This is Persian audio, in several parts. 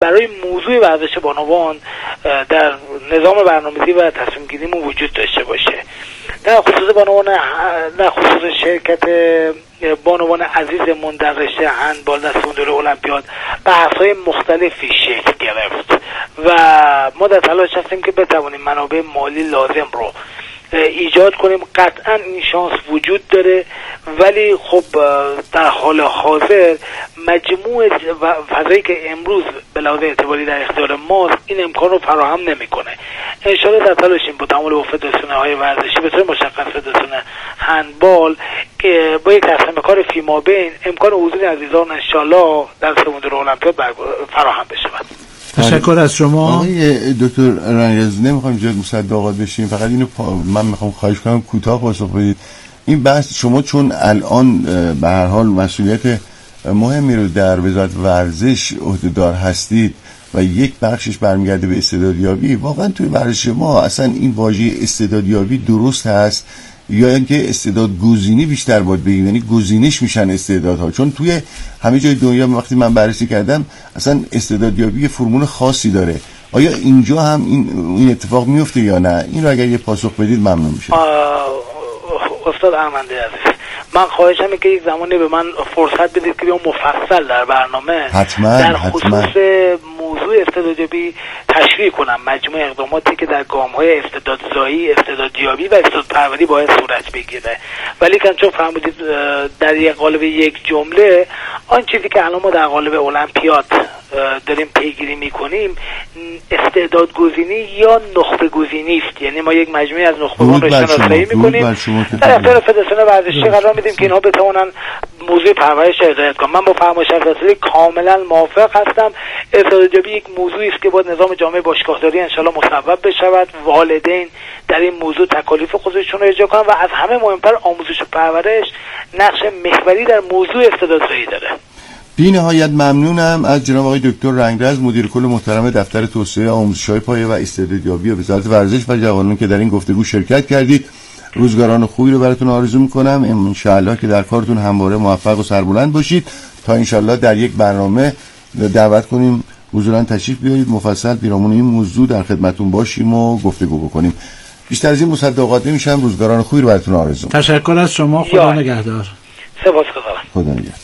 برای موضوع ورزش بانوان در نظام برنامه‌ریزی و تصمیم گیریمون وجود داشته باشه. در خصوص شرکت بانوان عزیزمون در رشته هندبال در سوندور المپیاد بحث‌های مختلفی شکل گرفت و ما در تلاش هستیم که بتوانیم منابع مالی لازم رو ایجاد کنیم. قطعا این شانس وجود داره، ولی خب در حال حاضر مجموع فضایی که امروز به لحاظ اعتباری در اختیار ماست این امکان رو فراهم نمیکنه. انشالله در تلاشیم با تعامل با فدراسیون‌های ورزشی به طور مشخص فدراسیون هندبال که با یک تقسیم کار فیمابین امکان حضور عزیزان انشالله در سوندور المپیاد فراهم بشه. تشکر از شما آقای دکتر رنگرز. نمیخوام اینجا مصدقات بشیم، فقط اینو من میخوام خواهش کنم کوتاه پاسخ بدید. این بحث شما چون الان به هر حال مسئولیت مهمی رو در وزارت ورزش عهده‌دار هستید و یک بخشش برمیگرده به استعدادیابی، واقعا توی ورزش ما اصلا این واژه استعدادیابی درست هست یا اینکه استعداد گزینی بیشتر باید بگیم، یعنی گزینش میشن استعدادها؟ چون توی همه جای دنیا وقتی من بررسی کردم اصلا استعدادیابی فرمول خاصی داره. آیا اینجا هم این اتفاق میفته یا نه؟ این رو اگر یه پاسخ بدید ممنون میشه. استاد احمدی عزیز، من خواهشم اینه که یک زمانی به من فرصت بدید که بیام مفصل در برنامه در خصوص موضوع استعدادیابی تشریح کنم مجموع اقداماتی که در گام‌های استعدادزایی، استعدادیابی و استعدادپروری باید صورت بگیره. ولی که چون فرمودید در یک قالب یک جمله، آن چیزی که الان ما در قالب المپیاد داریم پیگیری میکنیم استعداد گزینی یا نخبه گزینی است. یعنی ما یک مجموعه از نخبگان رو شناسایی میکنیم، در اختیار فدراسیون ورزشی قرار میدیم که اینها بتوانن موضوع پرورش هدایت کنن. من با فرمایش فدراسیون کاملا موافق هستم. استعدادیابی یک موضوعی است که باید نظام جامعه باشگاهداری انشالله مصوب بشود، والدین در این موضوع تکالیف خودشون رو اجرا کنن و از همه مهمتر آموزش و پرورش نقش محوری در موضوع استعدادزایی داره. بی نهایت ممنونم از جناب آقای دکتر رنگرز، مدیر کل محترم دفتر توسعه آموزش‌های پایه و استعدادیابی وزارت ورزش و جوانان که در این گفتگو شرکت کردید. روزگاران خوبی رو براتون آرزو می‌کنم. ان شاءالله که در کارتون همواره موفق و سربلند باشید تا ان شاءالله در یک برنامه دعوت کنیم حضوراً تشریف بیارید، مفصل پیرامون این موضوع در خدمتتون باشیم و گفتگو بکنیم. بیشتر از این مصدقات نمیشم. روزگاران خوبی رو براتون آرزو. تشکر از شما. خدا نگهدار. سپاسگزارم. خدا نگهدار.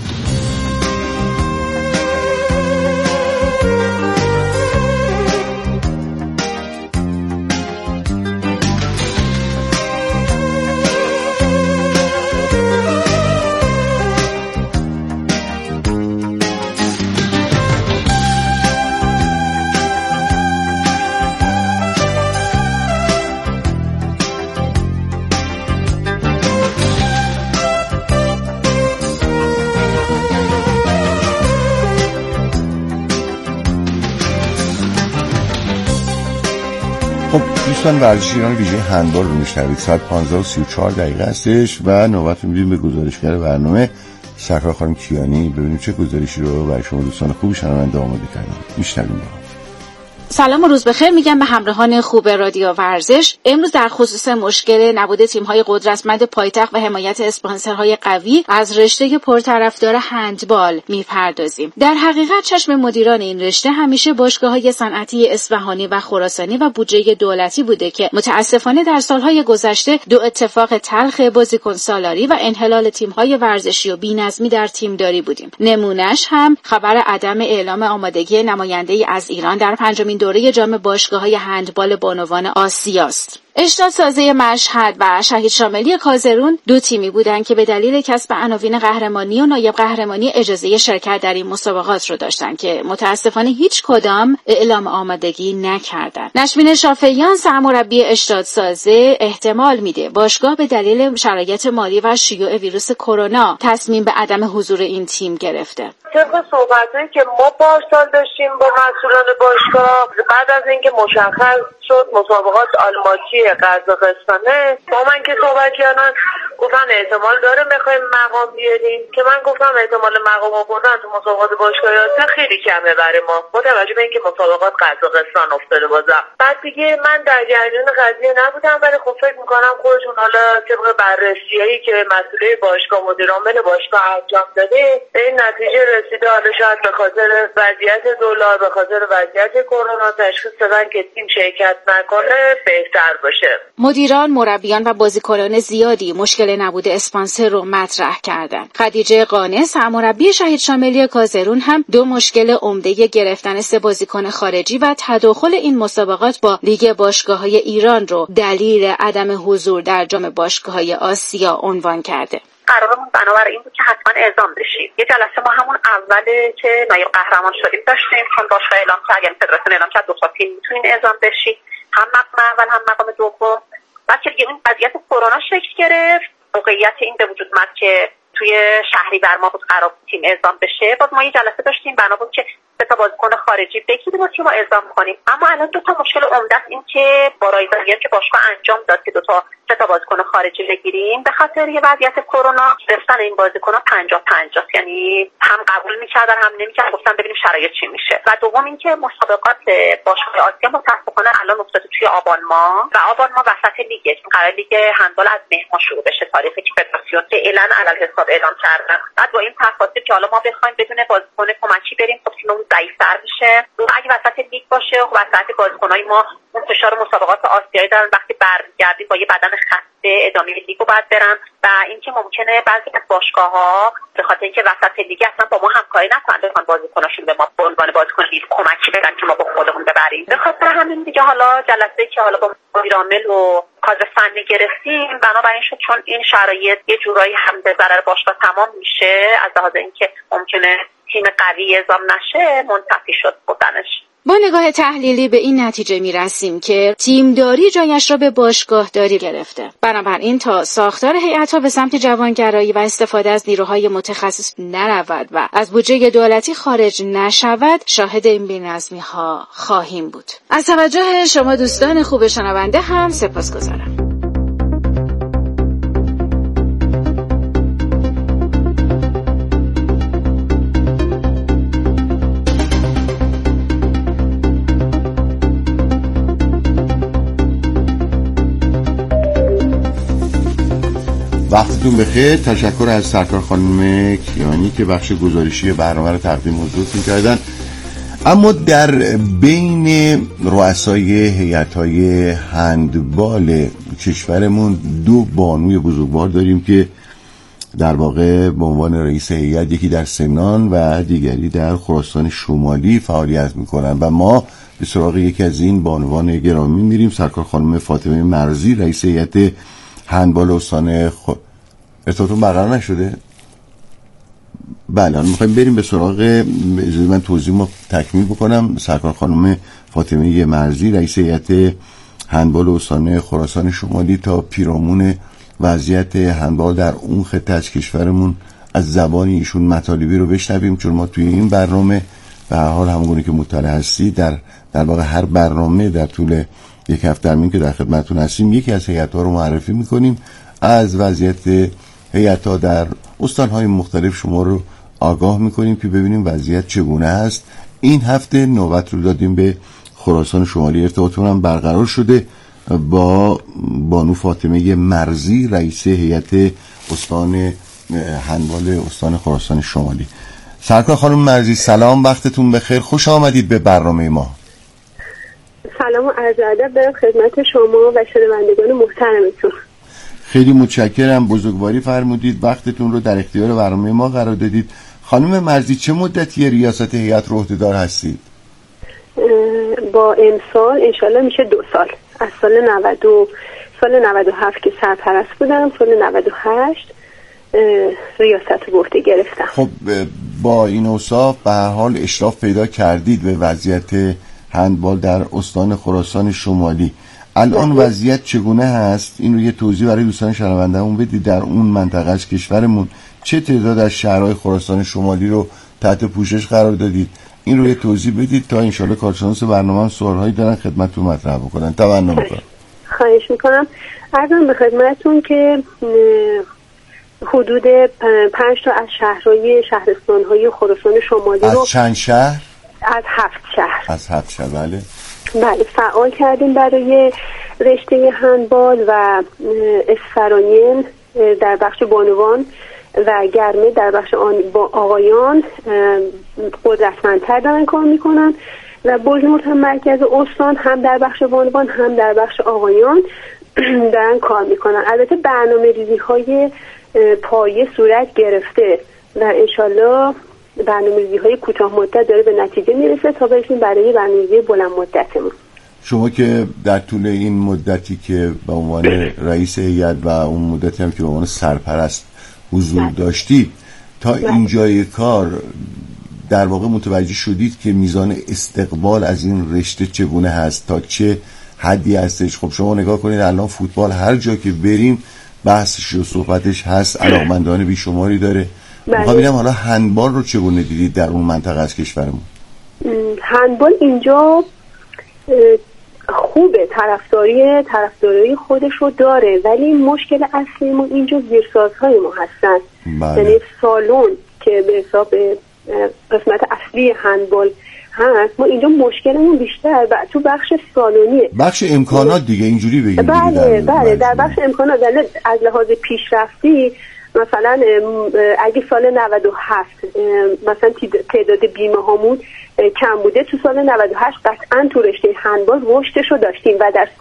دوستان ورزش ایران ویژه هندبال رو میشنوید. ساعت 15:34 هستش و نوبت میدیم به گزارشگر برنامه سرکار خانم کیانی. ببینیم چه گزارشی رو برای شما دوستان خوب شنونده آماده کردن. میشنویم. سلام و روز بخیر میگم به همراهان خوب رادیو ورزش. امروز در خصوص مشکل نبود تیم‌های قدرتمند پایتخت و حمایت اسپانسرهای قوی از رشته پرطرفدار هندبال میپردازیم. در حقیقت چشم مدیران این رشته همیشه باشگاه‌های صنعتی اصفهانی و خراسانی و بودجه دولتی بوده که متاسفانه در سالهای گذشته دو اتفاق تلخ بازیکن سالاری و انحلال تیم‌های ورزشی و بی‌نظمی در تیمداری بودیم. نمونهش هم خبر عدم اعلام آمادگی نماینده‌ای از ایران در پنجمین دوره جام باشگاه‌های هندبال بانوان آسیاست. اشتاد سازه مشهد و شهید شاملی کازرون دو تیمی بودند که به دلیل کسب عناوین قهرمانی و نایب قهرمانی اجازه شرکت در این مسابقات رو داشتند که متاسفانه هیچ کدام اعلام آمادگی نکردند. نشمین شافعیان سرمربی اشتاد سازه احتمال میده باشگاه به دلیل شرایط مالی و شیوع ویروس کرونا تصمیم به عدم حضور این تیم گرفته. طبق صحبتایی که ما پارسال داشتیم با مسئولان باشگاه، بعد از اینکه مشخص شد مسابقات آلماتی قزاقستانه با من که صحبت کردن گفتن احتمال داره میخوایم مقام بیاریم که من گفتم احتمال مقام آوردن تو مسابقات باشگاهی آسیا خیلی کمه برای ما با توجه به اینکه مسابقات قزاقستان افتاده بازم. بعد دیگه من در جریان قضیه نبودم ولی خب فکر میکنم خودشون حالا طبق بررسیایی که مسئولای باشگاه مدیر عامل باشگاه انجام داده به این نتیجه رسیده حالا شاید به خاطر وضعیت دلار به خاطر وضعیت کرونا تشخیص دادن که تیم شرکت نکنه بهتر باشه. مدیران، مربیان و بازیکنان زیادی مشکل نبود اسپانسر رو مطرح کردند. خدیجه قانع سرمربی شهید شاملی کازرون هم دو مشکل عمده گرفتن 3 بازیکن خارجی و تداخل این مسابقات با لیگ باشگاه‌های ایران رو دلیل عدم حضور در جام باشگاه‌های آسیا عنوان کرده. قرارمون بنابراین این بود که حتما اعزام بشیم. یه جلسه ما همون اوله که نایب قهرمان شدیم داشتیم چون باشگاه اعلام کرد، یعنی فدراسیون اعلام کرد 2 تا تیم میتونین اعزام بشید، هم مقام اول هم مقام دوم. بعد که این قضیه کرونا شکل گرفت، موقعیت این به وجود اومد که توی شهریور ما بود قرار تیم اعزام بشه. باز ما یه جلسه داشتیم بنا بود که 3 تا بازیکن خارجی بگیریم و تیم رو اعزام کنیم. اما الان 2 تا مشکل عمده است این که با رایزنی که باشگاه انجام داد که 3 تا بازیکن خارجی بگیریم به خاطر یه وضعیت کرونا گرفتن این بازیکن‌ها 50-50، یعنی هم قبول می‌کردن هم نمی‌کردن، گفتن ببینیم شرایط چی میشه. و دوم اینکه مسابقات باشگاه آسیا متأسفانه الان افتاده توی آبان ماه و آبان ماه وسط لیگه، چون قرار لیگ هندبال از مهر ماه شروع بشه، تاریخی که فدراسیون که اعلان علل حساب اعلام کردن. بعد با این تفاصیل که حالا ما بخوایم بدون بازیکن کمکی بریم خب تیممون ضعیف‌تر میشه. اگه وسط لیگ باشه و وسط بازیکن‌های ما اون فشار مسابقات آسیایی دارن، وقتی برمیگردیم با یه بدن خسته ادامه لیگو باید برن و اینکه ممکنه بعضی از باشگاه‌ها به خاطر اینکه وسط لیگ اصلا با ما همکاری نکنن بخوان بازیکناشون به ما به عنوان بازیکن لیگ کمکی بدن که ما با خودمون ببریم. به خاطر همین دیگه حالا جلسه‌ای که حالا با مدیر عامل و کادر فنی گرفتیم بنابراین شد چون این شرایط یه جورایی هم به ضرر باشگاه تمام میشه از لحاظ اینکه ممکنه تیم قوی اعزام نشه منتفی شد بودنش. با نگاه تحلیلی به این نتیجه میرسیم که تیمداری جایش را به باشگاهداری گرفته. بنابراین تا ساختار هیئت‌ها به سمت جوانگرایی و استفاده از نیروهای متخصص نرود و از بودجه دولتی خارج نشود، شاهد این بی‌نظمی‌ها خواهیم بود. از توجه شما دوستان خوب شنونده هم سپاسگزارم. وقتتون بخیر. تشکر از سرکار خانم کیانی که بخش گزارشی برنامه رو تقدیم حضورتون کردن. اما در بین رؤسای هیئت‌های هندبال کشورمون 2 بانوی بزرگوار داریم که در واقع به عنوان رئیس هیئت، یکی در سمنان و دیگری در خراسان شمالی فعالیت میکنن و ما به سراغ یکی از این بانوان گرامی میریم. سرکار خانم فاطمه مرزی، رئیس هیئت هندبال استان ارتباطون برقرار نشده؟ بله، میخوایم بریم به سراغ. من توضیحمو تکمیل بکنم. سرکار خانم فاطمه مرزی، رئیس هیئت هندبال استان خراسان شمالی، تا پیرامون وضعیت هندبال در اون خطه از کشورمون از زبان ایشون مطالبی رو بشنویم، چون ما توی این برنامه به هر حال همونگونه که مطلع هستی در واقع هر برنامه در طول یک هفته درمین که در خدمتتون هستیم یکی از هیئت‌ها رو معرفی میکنیم، از وضعیت هیئت‌ها در استان‌های مختلف شما رو آگاه میکنیم که ببینیم وضعیت چگونه است. این هفته نوبت رو دادیم به خراسان شمالی. ارتباطمون هم برقرار شده با بانو فاطمه مرزی، رئیس هیئت استان هندبال استان خراسان شمالی. سرکار خانم مرزی سلام، وقتتون بخیر، خوش آمدید به برنامه ما. سلام و عرض ادب دارم خدمت شما و شنوندگان محترمتون. خیلی متشکرم، بزرگواری فرمودید، وقتتون رو در اختیار برنامه ما قرار دادید. خانم مرزی چه مدتی ریاست هیئت رو عهده‌دار هستید؟ با امسال انشالله میشه 2 سال. از سال 97 که سرپرست بودم، سال 98 ریاست رو به عهده گرفتم. خب با این اوصاف به هر حال اشراف پیدا کردید به وضعیت هندبال در استان خراسان شمالی. الان وضعیت چگونه هست؟ این رو یه توضیح برای دوستان شنونده‌مون بدید. در اون منطقه از کشورمون چه تعداد از شهرهای خراسان شمالی رو تحت پوشش قرار دادید؟ این رو یه توضیح بدید تا انشالله کارشناس برنامه هم سوالهایی دارن خدمتتون مطرح بکنن. تمنا می‌کنم. خواهش میکنم. عرضم به خدمتتون که حدود 5 تا از شهرستان‌های خراسان شمالی از رو چند شهر؟ از 7 شهر. از 7 شهر. بله فعال کردیم برای رشته هندبال و اسفرانین در بخش بانوان و گرمه در بخش آقایان قدرتمندتر دارن کار میکنن و بزرگ مرکز استان هم در بخش بانوان هم در بخش آقایان دارن کار میکنن. البته برنامه ریزی های پایه صورت گرفته و انشالله برنامه ریزی های کوتاه مدت داره به نتیجه میرسه تا برسیم برای برنامه ریزی بلند مدتمون. شما که در طول این مدتی که به عنوان رئیس هیئت و اون مدتی هم که به عنوان سرپرست حضور داشتید تا اینجای کار در واقع متوجه شدید که میزان استقبال از این رشته چگونه هست، تا چه حدی هستش؟ خب شما نگاه کنید الان فوتبال هر جا که بریم بحثش و صحبتش هست، علاقمندان بیشماری داره. میخوام ببینم حالا هندبال رو چگونه دیدید در اون منطقه از کشورمون؟ هندبال اینجا خوبه، طرفداری خودش رو داره، ولی مشکل اصلی ما اینجا زیرسازهای ما هستن. یعنی سالن که به حساب قسمت اصلی هندبال هست، ما اینجا مشکلمون بیشتر تو بخش سالونیه، بخش امکانات دیگه، اینجوری بگیم. بله در بخش امکانات از لحاظ پیشرفتی مثلا اگه سال 97 مثلا تعداد بیمه هامون کم بوده، تو سال 98 قطعا تو رشته هندبال رشدش رو داشتیم و در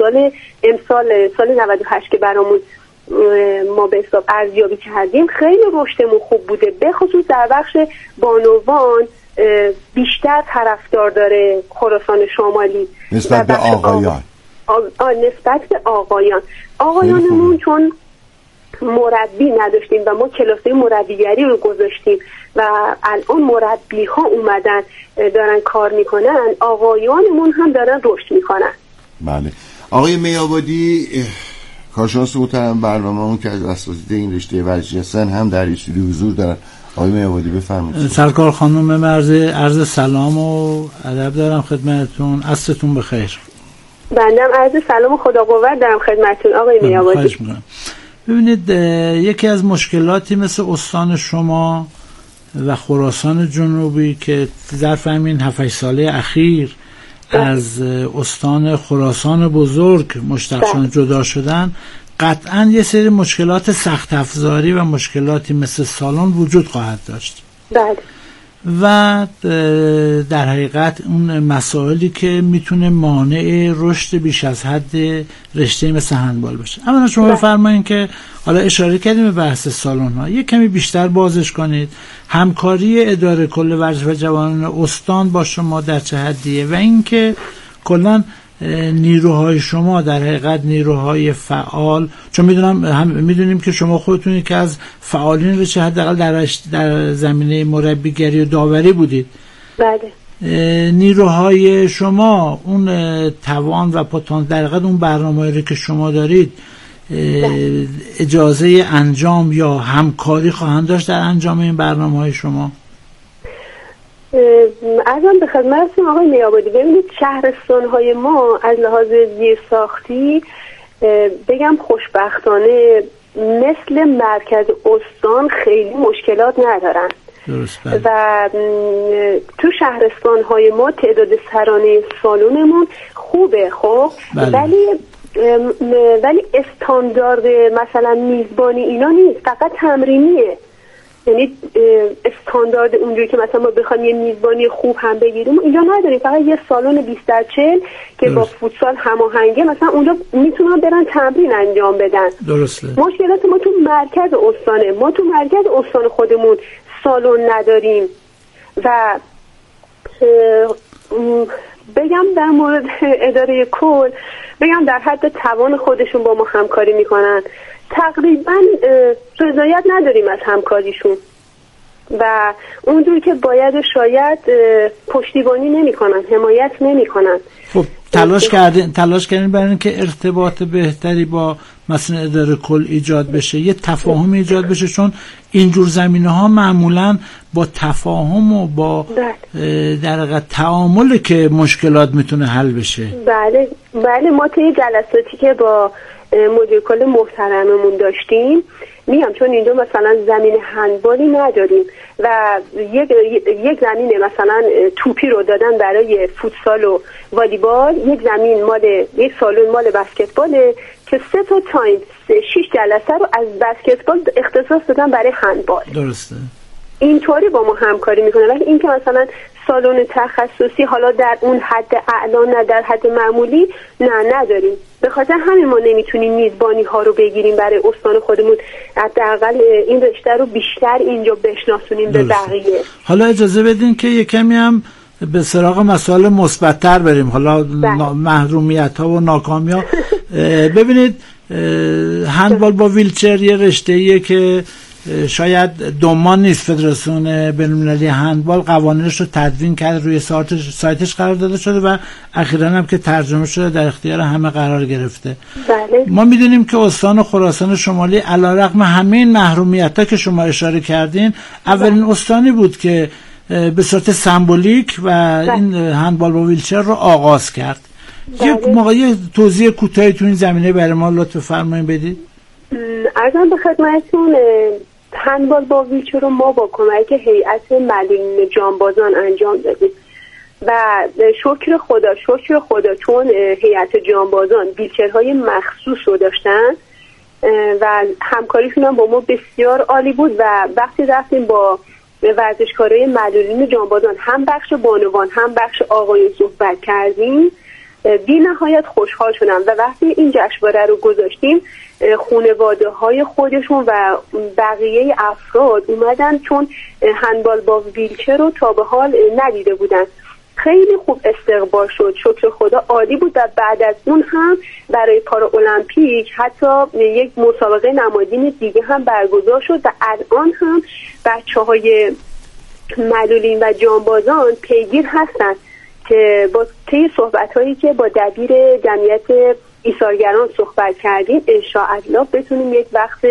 سال 98 که برامون ما به حساب ارزیابی کردیم خیلی رشدمون خوب بوده، به خصوص در بخش بانوان بیشتر طرفدار داره خراسان شمالی نسبت به آقایان. نسبت به آقایانمون چون مربی نداشتیم و ما کلاسای مربیگری رو گذاشتیم و الان مربی ها اومدن دارن کار میکنن، آقایانمون هم دارن رشد میکنن. بله. آقای میابادی کارشناس محترم برنامه‌مون که از اساتید این رشته ورزشی هستن هم در استودیو حضور دارن. آقای میابادی بفرمایید. سرکار خانم مرزی، عرض سلام و ادب دارم خدمتتون. عصرتون بخیر. بنده عرض سلام و خدا قوت دارم خدمتتون آقای میابادی. ببینید یکی از مشکلاتی مثل استان شما و خراسان جنوبی که ظرف همین 7-8 ساله اخیر از استان خراسان بزرگ مشتقشان جدا شدن، قطعا یه سری مشکلات سخت افزاری و مشکلاتی مثل سالن وجود خواهد داشت. بله. و در حقیقت اون مسائلی که میتونه مانع رشد بیش از حد رشته مثل هندبال باشه. اما شما بفرمایید که حالا اشاره کردیم به بحث سالن ها، یک کمی بیشتر بازش کنید. همکاری اداره کل ورزش و جوانان استان با شما در چه حدیه و اینکه کلا نیروهای شما در حقیقت نیروهای فعال، چون میدونیم که شما خودتون یکی از فعالین رشته حداقل در زمینه مربیگری و داوری بودید. بله. نیروهای شما اون توان و پتانسیل در حقیقت اون برنامه‌ای رو که شما دارید اجازه انجام یا همکاری خواهند داشت در انجام این برنامه‌های شما؟ ازم به خدمتتون آقای میابادی، ببینید شهرستان‌های ما از لحاظ زیرساختی بگم خوشبختانه مثل مرکز استان خیلی مشکلات ندارن. درست. و تو شهرستان‌های ما تعداد سرانه سالونمون خوبه. خب ولی استاندارد مثلا میزبانی اینا نیست، فقط تمرینیه. یعنی استاندارد اونجوری که مثلا ما بخوایم یه میزبانی خوب هم بگیریم اینجا نداریم، فقط یه سالن 20x40 که با فوتسال هماهنگه، مثلا اونجا میتونن برن تمرین انجام بدن. درسته. مشکلات ما تو مرکز استانه، ما تو مرکز استان خودمون سالن نداریم و بگم در مورد اداره کل بگم در حد توان خودشون با ما همکاری میکنن، تقریبا رضایت نداریم از همکاریشون و اونجوری که باید شاید پشتیبانی نمیکنن، حمایت نمیکنن. خب تلاش کردین برای اینکه ارتباط بهتری با مثلا اداره کل ایجاد بشه، یه تفاهم ایجاد بشه، چون اینجور زمینه‌ها معمولاً با تفاهم و با در واقع تعامل که مشکلات میتونه حل بشه. بله ما طی جلساتی که با مدیر کل محترممون داشتیم، میگم چون اینجا مثلا زمین هندبالی نداریم و یک زمین مثلا توپی رو دادن برای فوتسال و والیبال، یک سالن مال بسکتباله که 3 تایم 6 جلسه رو از بسکتبال اختصاص دادن برای هندبال. درسته. اینطوری با ما همکاری میکنه، ولی این که مثلا سالن تخصصی حالا در اون حد اعلا نه در حد معمولی نداریم. به خاطر همین ما نمیتونیم میزبانی ها رو بگیریم برای استان خودمون، حداقل این رشته رو بیشتر اینجا بشناسونیم به بقیه. حالا اجازه بدین که یه کمی هم به سراغ مسائل مثبت‌تر بریم، حالا محرومیت‌ها و ناکامی‌ها. ببینید هندبال با ویلچر یه رشته‌ایه که شاید دنبال نیست. فدراسیون بین‌المللی هندبال قوانینش رو تدوین کرده، روی سایتش قرار داده شده و اخیراً هم که ترجمه شده در اختیار همه قرار گرفته. بله. ما میدونیم که استان خراسان شمالی علیرغم همه این محرومیت‌ها که شما اشاره کردین، اولین استانی بود که به صورت سمبولیک و این هندبال با ویلچر رو آغاز کرد. یه توضیح کوتاهی تو این زمینه برای ما لطف فرمایید بدید. عرضم به خدمتتون، هندبال با ویلچر رو ما با کمک هیئت ملی جانبازان انجام دادیم و شکر خدا چون هیئت جانبازان ویلچرهای مخصوص رو داشتن و همکاریشون هم با ما بسیار عالی بود و وقتی رفتیم با ورزشکارای معلولین جانبازان، هم بخش بانوان هم بخش آقایون صحبت کردیم، بی نهایت خوشحال شدم و وقتی این جشنواره رو گذاشتیم خانواده های خودشون و بقیه افراد اومدن چون هندبال با ویلچر رو تا به حال ندیده بودن. خیلی خوب استقبال شد، شکر خدا عالی بود و بعد از اون هم برای پارا المپیک حتی یک مسابقه نمادین دیگه هم برگزار شد و الان هم بچه‌های معلولین و جانبازان پیگیر هستن که با طی صحبت‌هایی که با دبیر جمعیت ایثارگران صحبت کردیم انشاءالله بتونیم یک وقت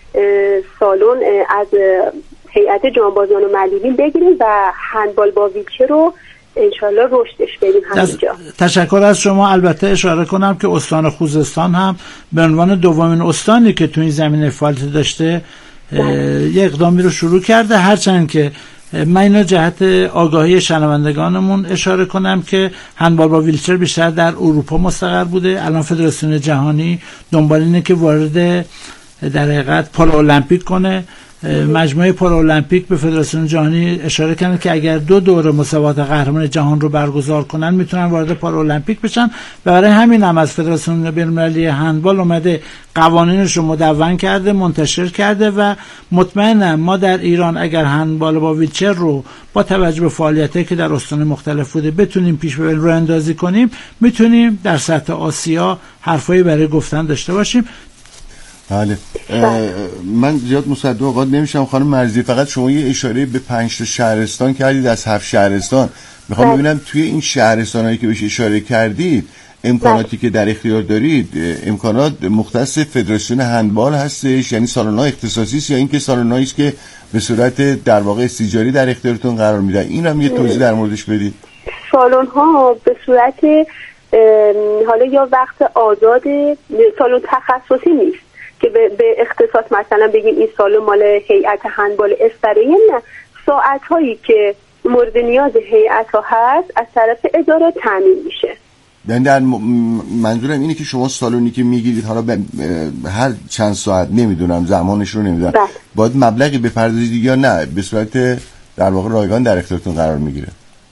سالن از هیئت جانبازان و معلولین بگیریم و هندبال با ویلچر رو انشاءالله رشدش بدیم همینجا. تشکر از شما. البته اشاره کنم که استان خوزستان هم به عنوان دومین استانی که تو این زمینه فعالیت داشته یه اقدامی رو شروع کرده، هرچند که من اینو جهت آگاهی شنوندگانمون اشاره کنم که هندبال با ویلچر بیشتر در اروپا مستقر بوده. الان فدراسیون جهانی دنبال اینه که وارد در حقیقت پارالمپیک کنه. مجموعه پارالمپیک به فدراسیون جهانی اشاره کنه که اگر 2 دوره مسابقات قهرمان جهان رو برگزار کنن میتونن وارد پارالمپیک بشن و برای همین هم از فدراسیون بین‌المللی هندبال اومده قوانینش رو مدون کرده، منتشر کرده و مطمئنم ما در ایران اگر هندبال با ویلچر رو با توجه به فعالیتایی که در استان مختلف بوده بتونیم پیش ببریم، راه اندازی کنیم، میتونیم در سطح آسیا حرفایی برای گفتن داشته باشیم. بله. من زیاد مصدق اوقات نمیشم خانم مرزی، فقط شما یه اشاره به 5 تا شهرستان کردید از 7 شهرستان. میخوام ببینم توی این شهرستانایی که بهش اشاره کردید امکاناتی که در اختیار دارید امکانات مختص فدراسیون هندبال هستش، یعنی سالن‌های اختصاصی است، یا اینکه سالن‌هایی است که به صورت در واقع استیجاری در اختیارتون قرار میدن؟ این هم یه توضیح در موردش بدید. سالن‌ها به صورت حالا یا وقت آزاد، سالن تخصصی نیست که به اختصاص مثلا بگیم این سالن مال هیئت هندبال استریم، نه، ساعت‌هایی که مورد نیاز هیئت‌ها هست از طرف اداره تامین میشه. یعنی در منظورم اینه که شما سالونی که میگیرید حالا هر چند ساعت نمیدونم زمانش رو نمیدونم باید مبلغی بپردازید یا نه به صورت در واقع رایگان در اختیارتون قرار میگیره؟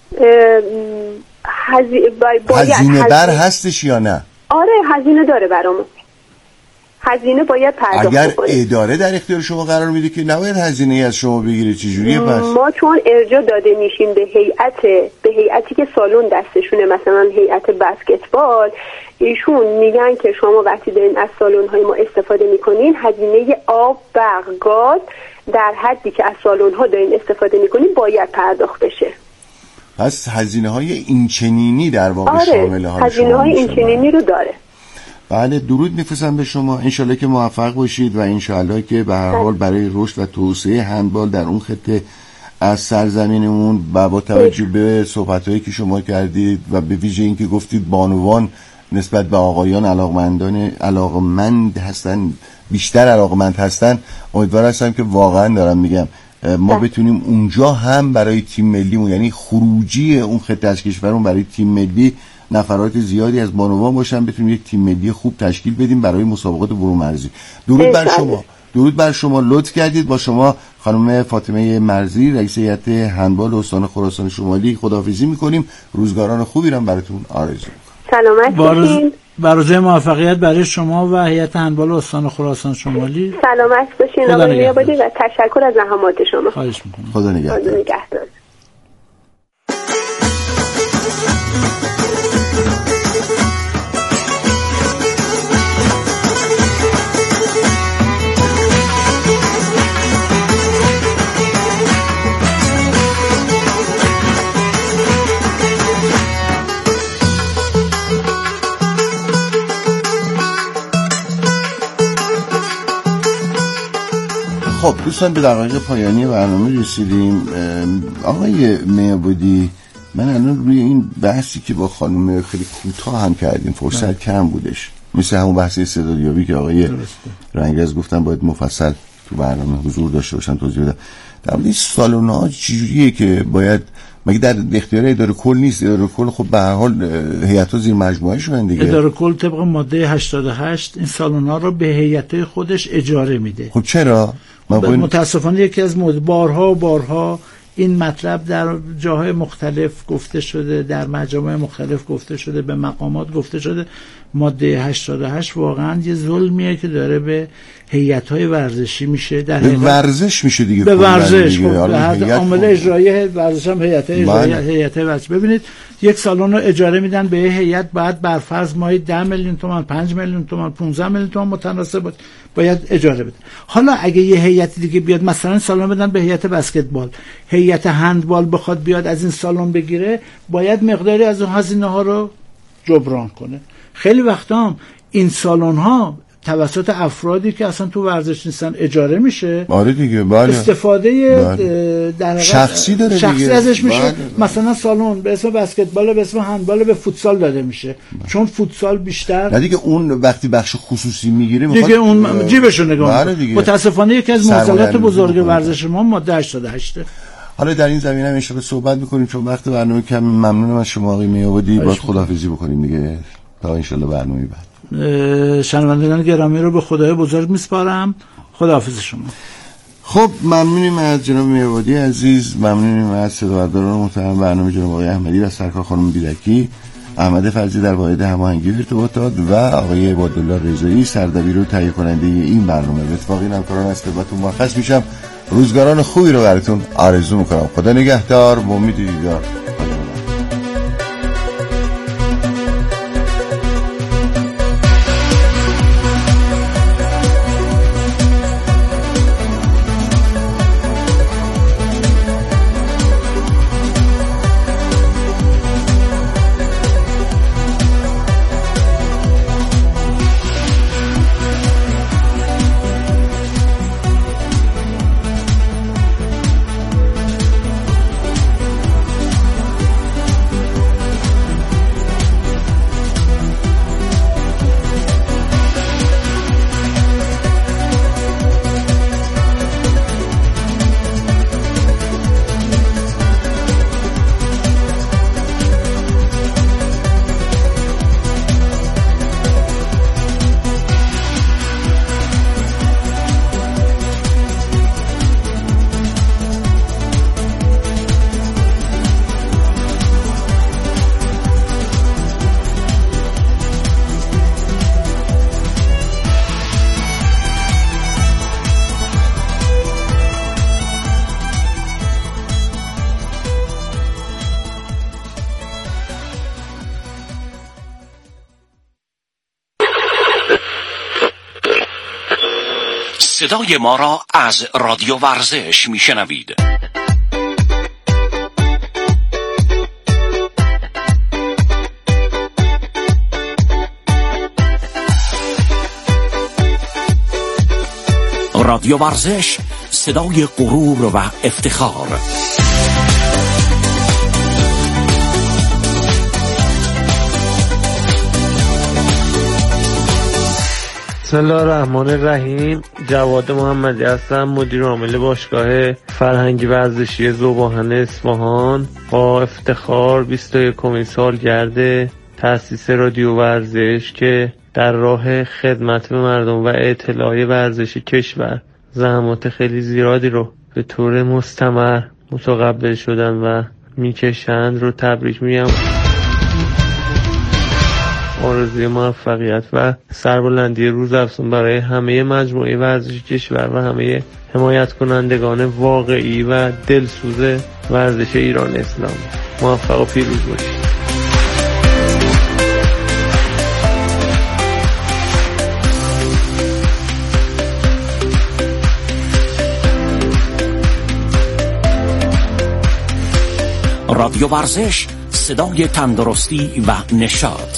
هزینه بر هستش یا نه؟ آره هزینه داره برامون، هزینه باید پرداخت اگر کنید. اداره در اختیار شما قرار میده که نباید هزینه از شما بگیره، چجوریه پس؟ ما چون ارجاع داده میشیم به هیئتی که سالن دستشونه، مثلا هیئت بسکتبال، ایشون میگن که شما وقتی دارین از سالن‌های ما استفاده میکنین هزینه آب، برق، گاز در حدی که از سالن‌ها دارین استفاده میکنین باید پرداخت بشه. پس هزینه‌های اینچنینی در واقع شامل حال هزینه‌های اینچنینی رو داره. بله، درود میفرستم به شما. انشالله که موفق باشید و انشالله که به هر حال برای رشد و توسعه هندبال در اون خطه از سرزمینمون و با توجه به صحبت‌هایی که شما کردید و به ویژه این که گفتید بانوان نسبت به آقایان علاقمند هستن، بیشتر علاقمند هستن، امیدوار هستم که واقعا دارم میگم ما بتونیم اونجا هم برای تیم ملیمون، یعنی خروجی اون خطه از کشورمون برای تیم ملی نفرات زیادی از بانوان باشن، بتونیم یک تیم ملی خوب تشکیل بدیم برای مسابقات برون مرزی. درود بر شما. درود بر شما. لطف کردید. با شما خانم فاطمه مرزی، رئیس هیئت هندبال استان خراسان شمالی خداحافظی می‌کنیم. روزگاران خوبی رو براتون آرزو می‌کنم. سلامت باشید. برای موفقیت برای شما و هیئت هندبال استان خراسان شمالی. سلامت باشین آقای میابادی و تشکر از زحمات شما. خواهش می‌کنم. خدا نگهدار. خب دوستان، به دقایق پایانی برنامه رسیدیم. آقای میابادی، من الان روی این بحثی که با خانم خیلی کوتاه هم کردیم، فرصت کم بودش، مثل همون بحث استعدادیابی که آقای رنگرز گفتن باید مفصل تو برنامه حضور داشته باشن توضیح بدم. در مورد سالن‌ها چجوریه که باید، مگه در اختیار اداره کل نیست؟ اداره کل خب به هر حال هیئت‌ها زیر مجموعه شدن دیگه. اداره کل طبق ماده 88 این سالن‌ها رو به هیئت‌های خودش اجاره میده. خب چرا؟ متاسفانه یکی از بارها این مطلب در جاهای مختلف گفته شده، در مجامع مختلف گفته شده، به مقامات گفته شده. ماده 88 واقعا یه ظلمیه که داره به هیئت‌های ورزشی میشه. در به ورزش میشه دیگه، به ورزش. عامل اجرایی ورزش هم هیئت ورزش. ببینید یک سالن رو اجاره میدن به هیئت، بعد بر فرض ماهی 10 میلیون تومان، 5 میلیون تومان، 15 میلیون تومان متناسب باید اجاره بده. حالا اگه یه هیئت دیگه بیاد مثلا سالن بدن به هیئت بسکتبال، هیئت هندبال بخواد بیاد از این سالن بگیره، باید مقداری از اون هزینه ها رو جبران کنه. خیلی وقتا هم این سالن ها توسط افرادی که اصلا تو ورزش نیستن اجاره میشه. آره دیگه. بله. استفاده در شخصی داره شخصی دیگه. ازش میشه. بله. مثلا سالن به اسم بسکتبال، به اسم هندبال، به فوتسال داده میشه. چون فوتسال بیشتر نه دیگه، اون وقتی بخش خصوصی میگیره دیگه اون جیبشو نگاه بله میکنه. متاسفانه یکی از معضلات بزرگ ورزش ما ماده 88. حالا در این زمینه هم ان شاءالله صحبت میکنیم، چون وقت برنامه کم. ممنونم از شما آقای میابادی. باید خداحافظی بکنیم دیگه تا ان شاءالله برنامه بعد. شنوندگان گرامی رو به خدای بزرگ میسپارم. خداحافظ شما. خب ممنونیم از جناب میابادی عزیز، ممنونیم از صداورداران محترم برنامه جناب آقای احمدی و سرکار خانم بیدکی، احمد فرزی در واحد هماهنگی ارتباطات و آقای عبادالله رضایی سردبیر و تهیه کننده این برنامه. به اتفاق این همکاران از خدمتتون مرخص میشم. روزگاران خوبی رو براتون آرزو میکنم. خدا نگهدار. با امید دیدار. صدای ما را از رادیو ورزش میشنوید. رادیو ورزش، صدای غرور و افتخار. بسم الله الرحمن الرحیم. جواد محمدی هستم، مدیر عامل باشگاه فرهنگی ورزشی ذوباهن اصفهان. با افتخار 21مین سالگرد تأسیس رادیو ورزش که در راه خدمت به مردم و اطلاع ورزشی کشور زحمات خیلی زیادی رو به طور مستمر متقبل شدن و میکشند رو تبریک میگم. آرزوی موفقیت و سربلندی روزافزون برای همه مجموعه ورزشی کشور و همه حمایت کنندگان واقعی و دلسوز ورزش ایران اسلامی. موفق و پیروز باشید. رادیو ورزش، صدای تندرستی و نشاط.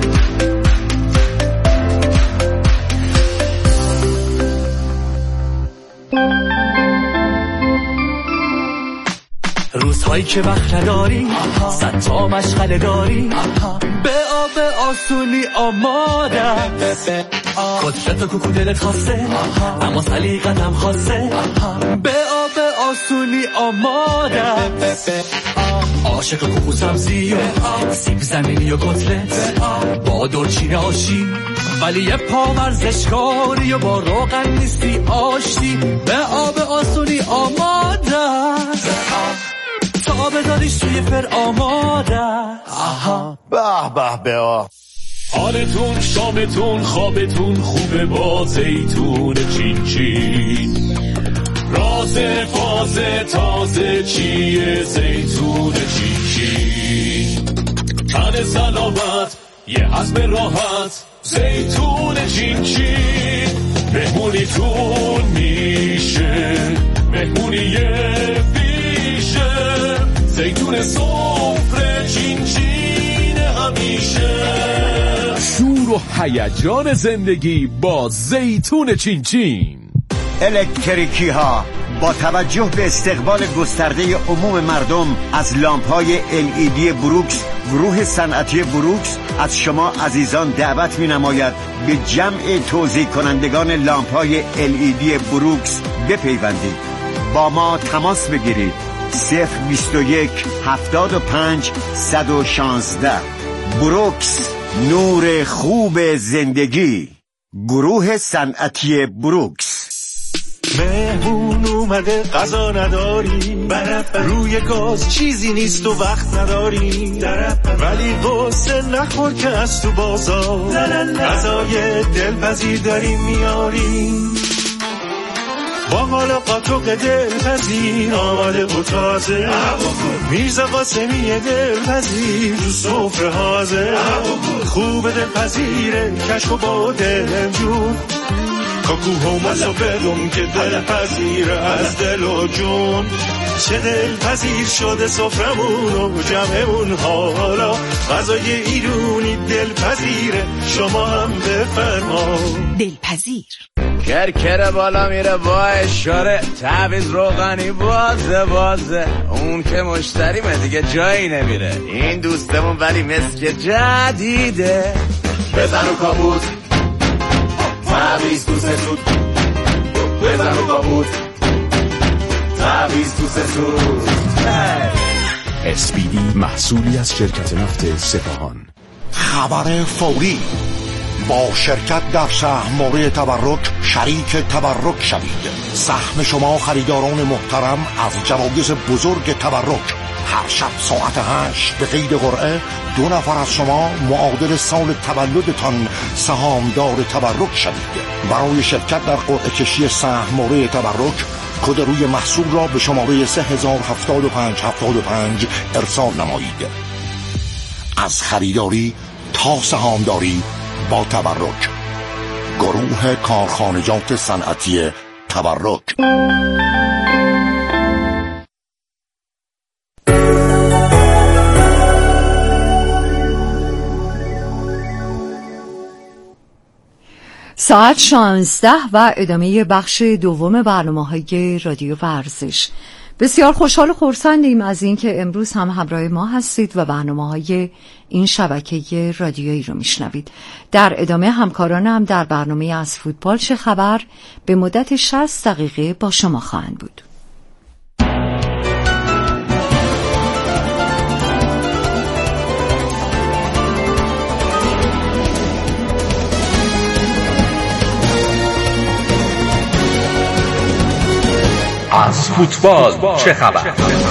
روزهایی که وقت نداری، صد تا مشغله داری، به آب آسونی آمادم، قدرت و کوکو دلت خواسته اما سلیقتم خواسته، به آب آسونی آمادم، عاشق کوکو سبزی و سیب زمینی و کتلت، با دورچین آشی ولی یه پا ورزشکاری و با روغن نیستی آشتی، به آب آسونی آمادم، تا بداریش توی فر آماده. به به به. حالتون، شامتون، خوابتون خوبه با زیتون چین چین، رازه فازه تازه چیه زیتون چین چین، تن سلامت یه عزم راحت زیتون چین چین، مهمونیتون میشه مهمونی زیتون سفره چین چین همیشه، شور و هیجان زندگی با زیتون چین چین. الکتریکی ها با توجه به استقبال گسترده عموم مردم از لامپ‌های LED بروکس، گروه صنعتی بروکس از شما عزیزان دعوت می‌نماید به جمع توزیع کنندگان لامپ‌های LED بروکس بپیوندید، با ما تماس بگیرید. 021 75 116. بروکس، نور خوب زندگی. گروه صنعتی بروکس. مهمون اومده غذا نداری، روی گاز چیزی نیست و وقت نداری، ولی قصه نخور که از تو بازار غذای دلپذیر داریم میاریم، با حال قاطق دلپذیر آماده و تازه، میرزا قاسمی دلپذیر تو سفره حاضر، خوب دلپذیره کشک و با دلجون، کاکو همسو بدون که دلپذیره از دل و جون، چه دلپذیر شده سفرمون و جمعمون، حالا غذای ایرونی دلپذیره، شما هم بفرما دلپذیر. کرکره بالا میره با اشاره، تعویض روغنی بازه، اون که مشتریمه دیگه جایی نمیره، این دوستمون ولی مسک جدیده، بزن و کابوت تعویض تو سسود، بزن و کابوت تعویض تو سسود. SPD محصولی از شرکت نفت سپاهان. خبر فوری: با شرکت در سهم‌موره تبرک شریک تبرک شوید. سهم شما خریداران محترم از جوایز بزرگ تبرک. هر شب ساعت 8 به قید قرعه 2 نفر از شما معادل سال تولدتان سهامدار تبرک شوید. برای شرکت در قرعه کشی سهم‌موره تبرک کد روی محصول را به شماره 307575 ارسال نمایید. از خریداری تا سهامداری با تبرک. گروه کارخانجات صنعتی تبرک. ساعت 16 و ادامه بخش دوم برنامه‌های رادیو ورزش. بسیار خوشحال و خرسندیم از اینکه امروز هم همراه ما هستید و برنامه‌های این شبکه رادیویی رو میشنوید. در ادامه همکارانم در برنامه از فوتبال چه خبر به مدت 60 دقیقه با شما خواهند بود. از فوتبال چه خبر؟